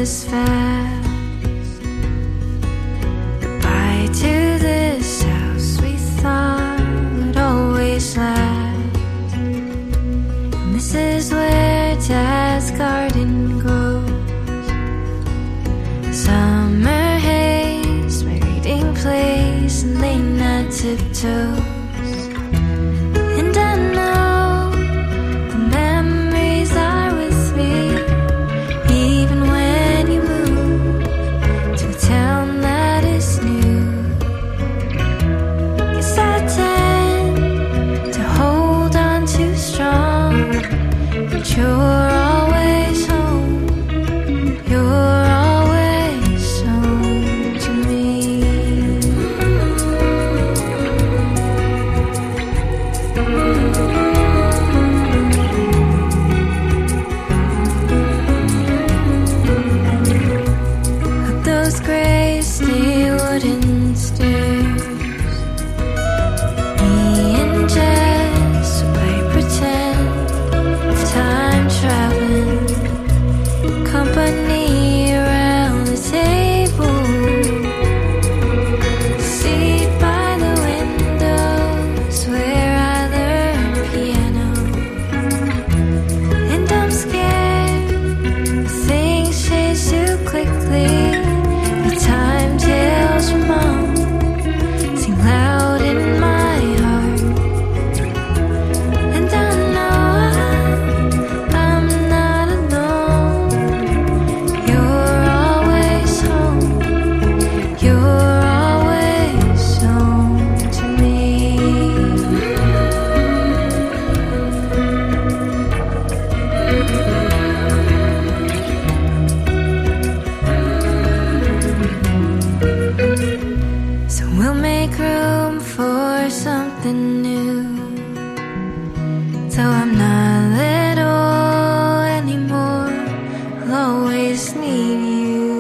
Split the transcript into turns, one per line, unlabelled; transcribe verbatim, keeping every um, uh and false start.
this fast. Goodbye to this house we thought would always last. And this is where Dad's garden grows. Summer haze, my reading place, and late night tiptoes. And I know the memories are with me, even when you move to a town that is new. Guess I tend to hold on too strong, but you're always home. You're always home to me. Up those gray steel wooden stairs, me and Jess play pretend of time traveling, company around the table, seat by the windows where I learned piano. And I'm scared things change too quickly. The time tales from mom sing loud in my heart. And I know I'm not alone. You're always home. You're always home to me. So we'll make room for something new. Though I'm not little anymore, I'll always need you.